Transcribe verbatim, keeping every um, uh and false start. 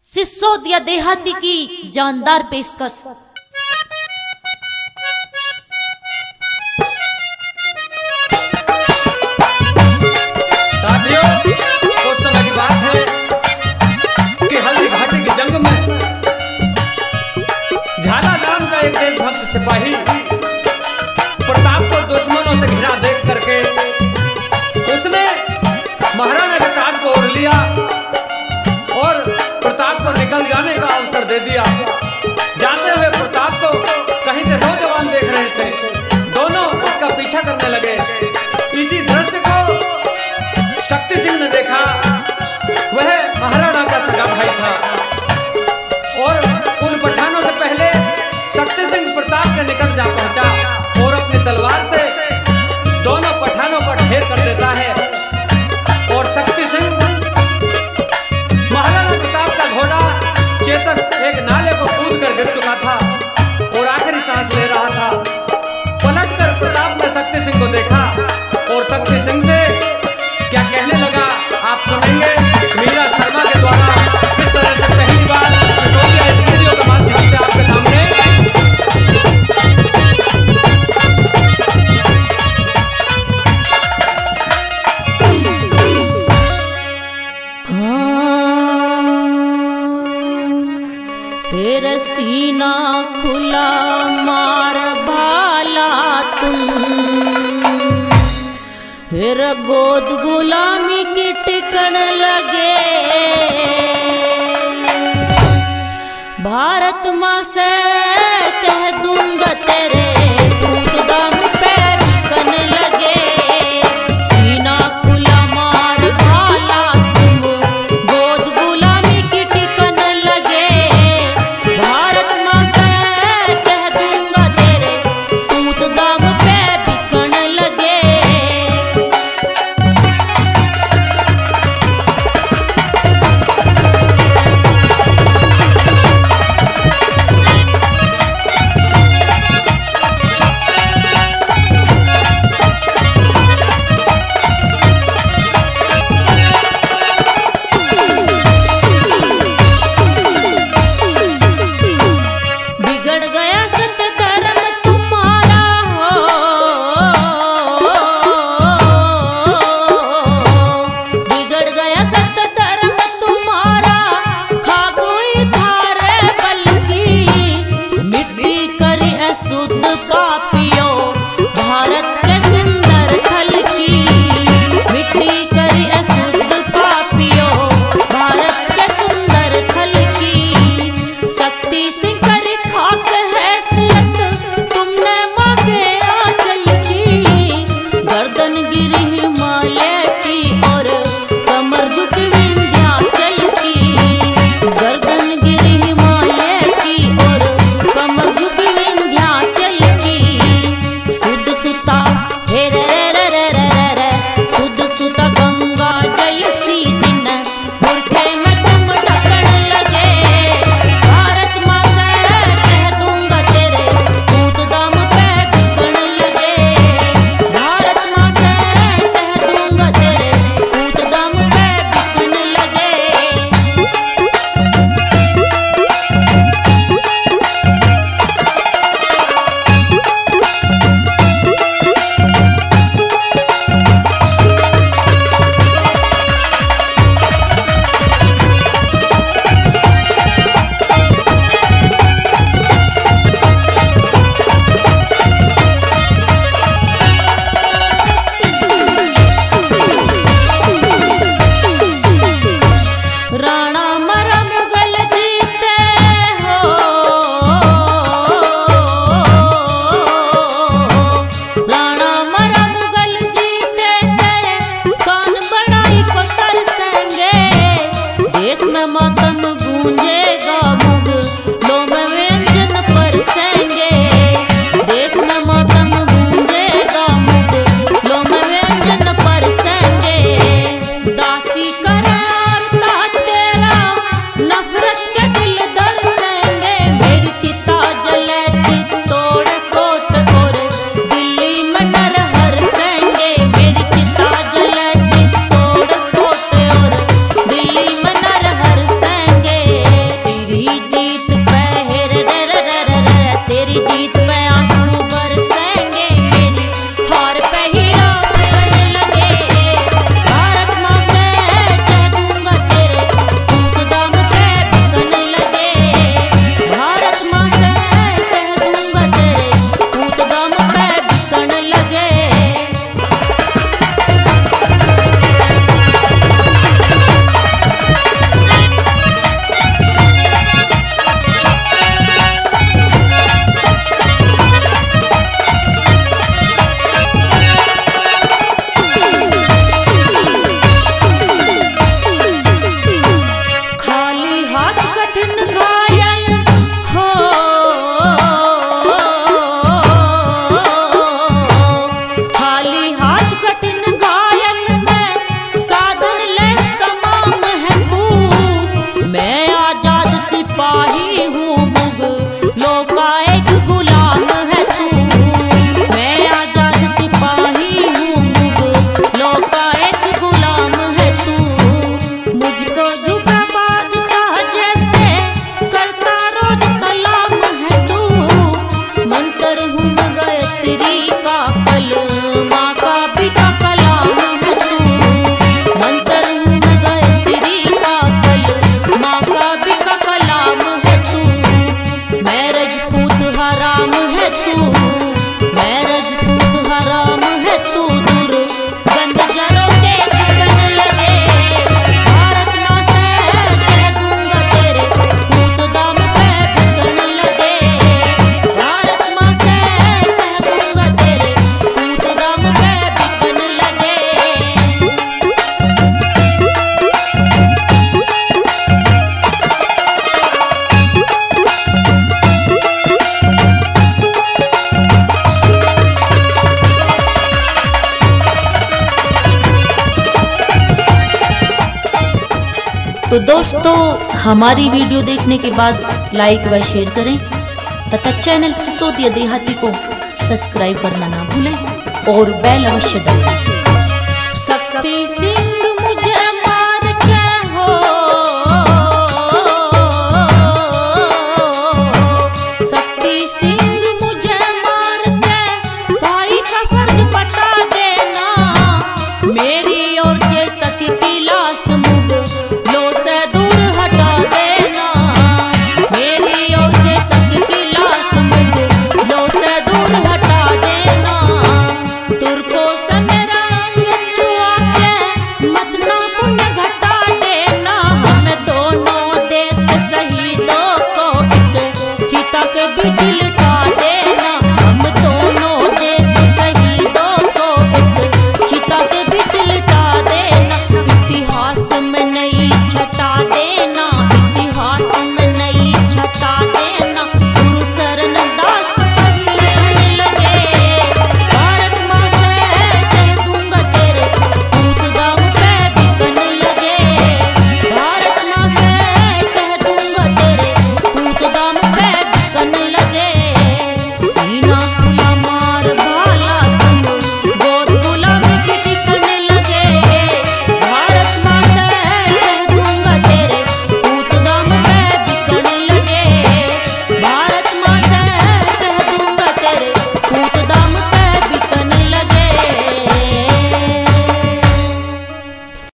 सिसोदिया देहाती की जानदार पेशकश। साथियों, कुछ समय की बात है कि हल्दी घाटी की जंग में झाला नाम का एक देशभक्त सिपाही प्रताप को दुश्मनों से घिरा देख करके उसने महाराणा के ताज को ओढ़ लिया और प्रताप को निकल जाने का अवसर दे दिया। जाते हुए प्रताप को कहीं से नौजवान देख रहे थे, दोनों उसका पीछा करने लगे। इसी दृश्य को शक्ति सिंह ने देखा। वह महाराणा का सगा भाई था और उन पठानों से पहले शक्ति सिंह प्रताप के निकट जा पहुंचा और अपनी तलवार से दोनों पठानों को ढेर कर देता है। और शक्ति सिंह महाराणा प्रताप का घोड़ा चेतक एक नाले को कूद कर गिर चुका था और आखिरी सांस ले रहा था। पलटकर प्रताप ने शक्ति सिंह को देखा और शक्ति सिंह से क्या कहने लगा आप सुनेंगे मीरा शर्मा के द्वारा किस तरह से पहली बार सिसोदिया इस वीडियो के माध्यम से आपके सामने। फिर सीना खुला मार भाला तुम, फिर गोद गुलामी की टिकन लगे। भारत माँ से कह दूंगा तेरे दूध दाम पे बिकन लगे। सीना खुला मार भाला तुम, गोद गुलामी की टिकन लगे। भारत माँ से कह दूंगा तेरे दूध दाम पे बिकन लगे। बिगड़ गया सत धर्म तुम्हारा हो, बिगड़ गया सत धर्म तुम्हारा। खा कोई धारे बल्कि मिट्टी करी अशुद्ध पापियों भारत के सुंदर थल की। मिट्टी करी अशुद्ध पापियों भारत के सुंदर थल की। शक्ति सिंह करी खाक हैसियत तुमने मांगे आंचल की। गर्दन गिरी हिमालय की और कमर झुक विंध्याचल की। गर्दन गिरी हिमालय की और कमर झुक विंध्याचल की। शुद्ध सुता हे रे रे रे रे रे रे, शुद्ध सुता गंगा जयसी जिन मूर्खे में तुम ढकन लगे। भारत माँ से कह दूंगा तेरे दूध दाम पे बिकन लगे। भारत माँ से कह दूंगा तेरे दूध दाम पे बिकन लगे। राणा मरा मुगल जीते हो, राणा मरा मुगल जीते तेरे कान बढ़ाई को तरसेंगे। देश में मातम गूंजेगा मुगलों में व्यंजन परसेंगे। देश में मातम गूंजेगा मुगलों में व्यंजन परसेंगे। दासी करे और ताज तेरा नफरत के दिल दर्सेंगे। मेरी चिता जले चित्तौड़ कोट और दिल्ली में नर हरसेंगे। मेरी चिता जले चित्तौड़ कोट और दिल्ली में नर हरसेंगे। तो दोस्तों हमारी वीडियो देखने के बाद लाइक व शेयर करें तथा चैनल सिसोदिया देहाती को सब्सक्राइब करना ना भूलें और बेल अवश्य दबाएं। शक्ति सिंह मुझे मार के हो, शक्ति सिंह मुझे मार के भाई का फर्ज बता देना। मेरी और चेतक की लाश मुगलों से दूर हटा देना। मेरी और चेतक की लाश मुगलों से दूर हटा देना। तुर्कों से मेरा अंग छुआ के मत ना पुण्य घटा देना। हमें दोनों देश शहीदों को एक चिता के बीच